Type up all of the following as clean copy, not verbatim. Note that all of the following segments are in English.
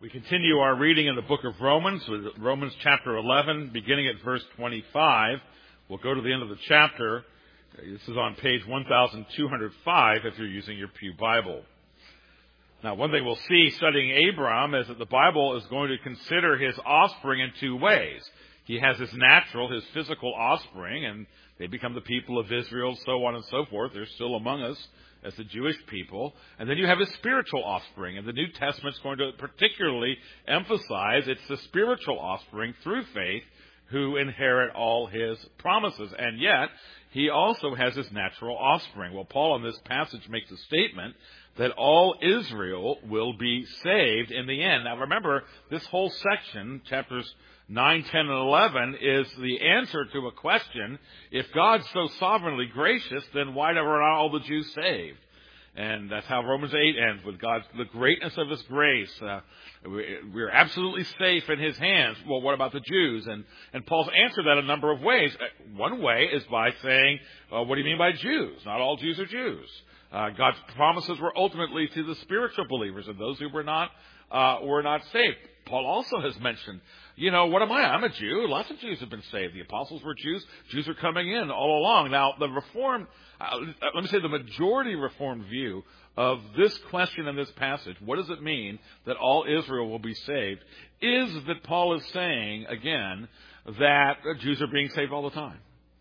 We continue our reading in the book of Romans, with Romans chapter 11, beginning at verse 25. We'll go to the end of the chapter. This is on page 1205 if you're using your Pew Bible. Now, one thing we'll see studying Abraham is that the Bible is going to consider his offspring in two ways. He has his natural, his physical offspring, and they become the people of Israel, so on and so forth. They're still among us as the Jewish people. And then you have his spiritual offspring. And the New Testament's going to particularly emphasize it's the spiritual offspring through faith who inherit all his promises. And yet, he also has his natural offspring. Well, Paul in this passage makes a statement that all Israel will be saved in the end. Now remember, this whole section, chapters 9, 10, and 11, is the answer to a question. If God's so sovereignly gracious, then why were not all the Jews saved? And that's how Romans 8 ends, with the greatness of his grace. We're absolutely safe in his hands. Well, what about the Jews? And Paul's answered that a number of ways. One way is by saying, what do you mean by Jews? Not all Jews are Jews. God's promises were ultimately to the spiritual believers, and those who were not saved. Paul also has mentioned, what am I? I'm a Jew. Lots of Jews have been saved. The apostles were Jews. Jews are coming in all along. Now, the majority Reformed view of this question in this passage, what does it mean that all Israel will be saved, is that Paul is saying, again, that Jews are being saved all the time.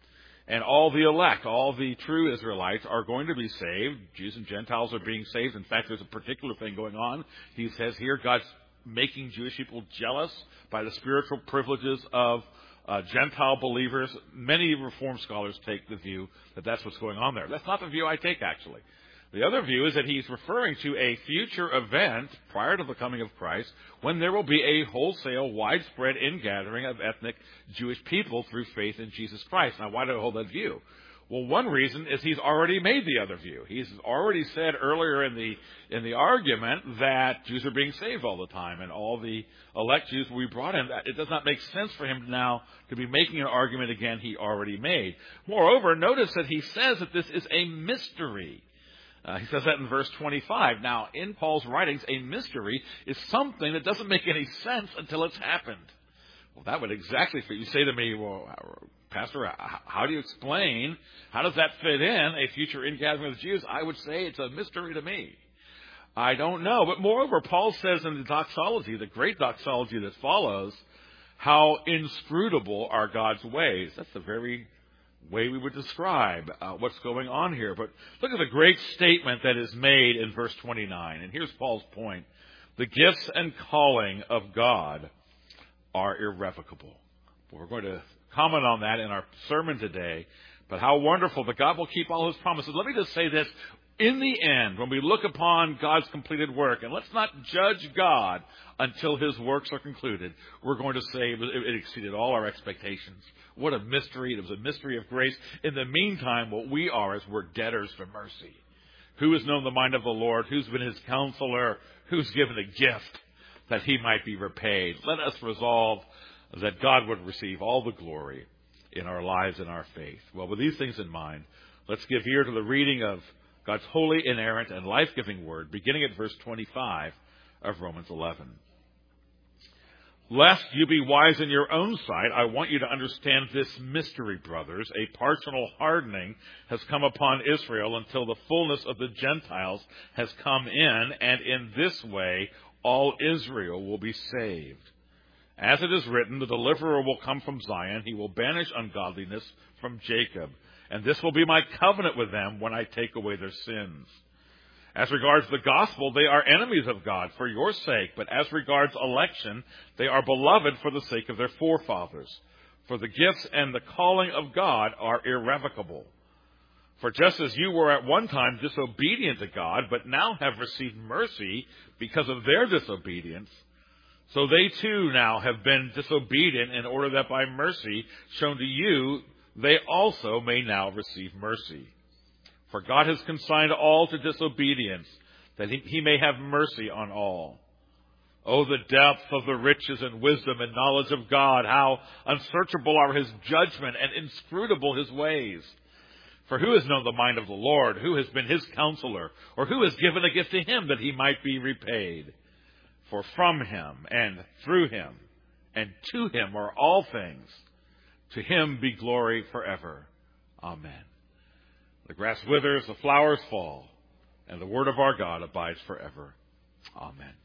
And all the elect, all the true Israelites are going to be saved. Jews and Gentiles are being saved. In fact, there's a particular thing going on. He says here, God's making Jewish people jealous by the spiritual privileges of Gentile believers. Many Reformed scholars take the view that that's what's going on there. That's not the view I take, actually. The other view is that he's referring to a future event prior to the coming of Christ when there will be a wholesale, widespread ingathering of ethnic Jewish people through faith in Jesus Christ. Now, why do I hold that view? Well, one reason is he's already made the other view. He's already said earlier in the argument that Jews are being saved all the time, and all the elect Jews will be brought in. It does not make sense for him now to be making an argument again he already made. Moreover, notice that he says that this is a mystery. He says that in verse 25. Now, in Paul's writings, a mystery is something that doesn't make any sense until it's happened. Well, that would exactly fit. You say to me, well, Pastor, how do you explain, how does that fit in a future ingathering of the Jews? I would say it's a mystery to me. I don't know. But moreover, Paul says in the doxology, the great doxology that follows, how inscrutable are God's ways. That's the very way we would describe what's going on here. But look at the great statement that is made in verse 29. And here's Paul's point. The gifts and calling of God are irrevocable. We're going to comment on that in our sermon today. But how wonderful that God will keep all his promises. Let me just say this. In the end, when we look upon God's completed work, and let's not judge God until his works are concluded, we're going to say it exceeded all our expectations. What a mystery. It was a mystery of grace. In the meantime, what we are is we're debtors to mercy. Who has known the mind of the Lord? Who's been his counselor? Who's given a gift that he might be repaid? Let us resolve that God would receive all the glory in our lives and our faith. Well, with these things in mind, let's give ear to the reading of God's holy, inerrant, and life-giving word, beginning at verse 25 of Romans 11. Lest you be wise in your own sight, I want you to understand this mystery, brothers. A partial hardening has come upon Israel until the fullness of the Gentiles has come in, and in this way all Israel will be saved. As it is written, the deliverer will come from Zion. He will banish ungodliness from Jacob. And this will be my covenant with them when I take away their sins. As regards the gospel, they are enemies of God for your sake. But as regards election, they are beloved for the sake of their forefathers. For the gifts and the calling of God are irrevocable. For just as you were at one time disobedient to God, but now have received mercy because of their disobedience, so they too now have been disobedient in order that by mercy shown to you, they also may now receive mercy. For God has consigned all to disobedience, that he may have mercy on all. Oh, the depth of the riches and wisdom and knowledge of God, how unsearchable are his judgment and inscrutable his ways. For who has known the mind of the Lord? Who has been his counselor? Or who has given a gift to him that he might be repaid? For from him and through him and to him are all things. To him be glory forever. Amen. The grass withers, the flowers fall, and the word of our God abides forever. Amen.